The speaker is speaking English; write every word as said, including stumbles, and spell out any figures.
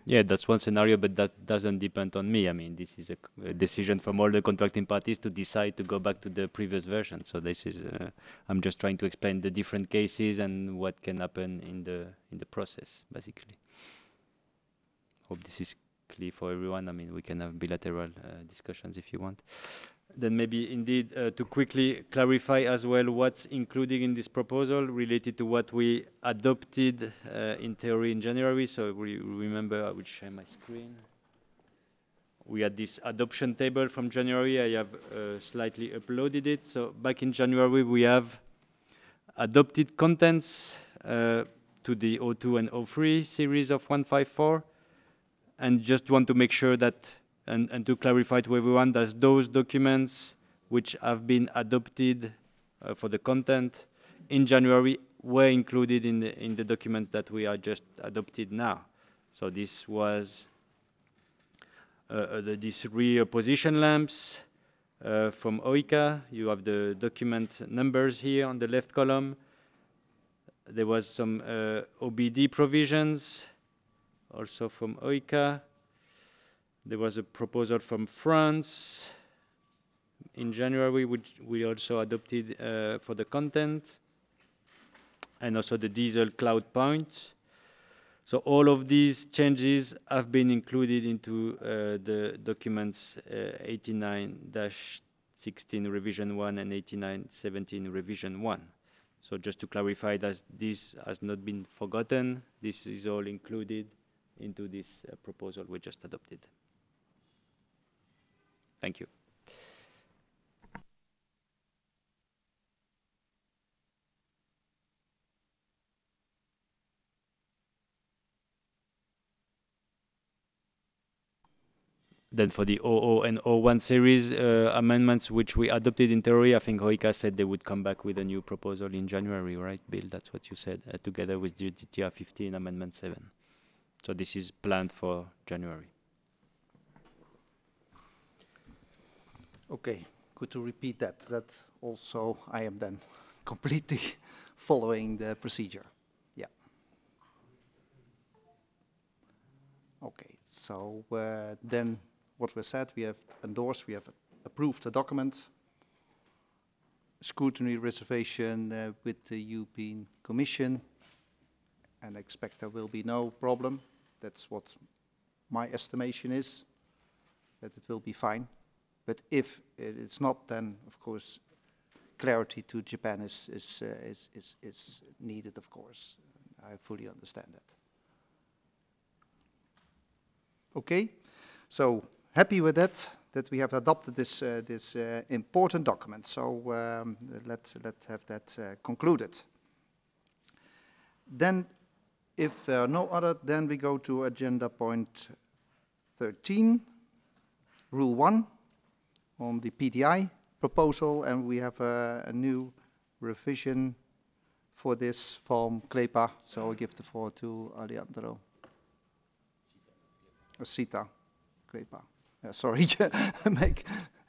Yeah, that's one scenario, but that doesn't depend on me. I mean, this is a, c- a decision from all the contracting parties to decide to go back to the previous version. So this is, uh, I'm just trying to explain the different cases and what can happen in the in the process, basically. Hope this is clear for everyone. I mean, we can have bilateral uh, discussions if you want. Then maybe indeed uh, to quickly clarify as well what's included in this proposal related to what we adopted uh, in theory in January. So we remember, I will share my screen. We had this adoption table from January. I have uh, slightly uploaded it. So back in January, we have adopted contents uh, to the O two and O three series of one fifty-four. And just want to make sure that, and, and to clarify to everyone, that those documents which have been adopted uh, for the content in January were included in the, in the documents that we are just adopted now. So this was uh, uh, the, these three uh, position lamps uh, from O I C A. You have the document numbers here on the left column. There was some uh, O B D provisions also from O I C A. There was a proposal from France in January, which we also adopted uh, for the content, and also the diesel cloud point. So all of these changes have been included into uh, the documents uh, eighty-nine dash sixteen revision one and eighty-nine seventeen revision one. So just to clarify that this has not been forgotten, this is all included into this uh, proposal we just adopted. Thank you. Then for the O zero and O one series uh, amendments, which we adopted in theory, I think O I C A said they would come back with a new proposal in January, right, Bill? That's what you said, uh, together with the G T R fifteen Amendment seven. So this is planned for January. Okay, good to repeat that. That also I am then completely following the procedure. Yeah. Okay, so uh, then what was said, we have endorsed, we have approved the document, scrutiny reservation uh, with the European Commission, and I expect there will be no problem. That's what my estimation is, that it will be fine. But if it's not, then of course clarity to Japan is is uh, is, is is needed. Of course, I fully understand that. Okay, so happy with that. That we have adopted this uh, this uh, important document. So um, let's let's have that uh, concluded. Then, if there are no other, then we go to agenda point thirteen, rule one, on the P D I proposal, and we have a, a new revision for this from CLEPA. So I give the floor to Alejandro. Uh, CETA, CLEPA. Uh, sorry, make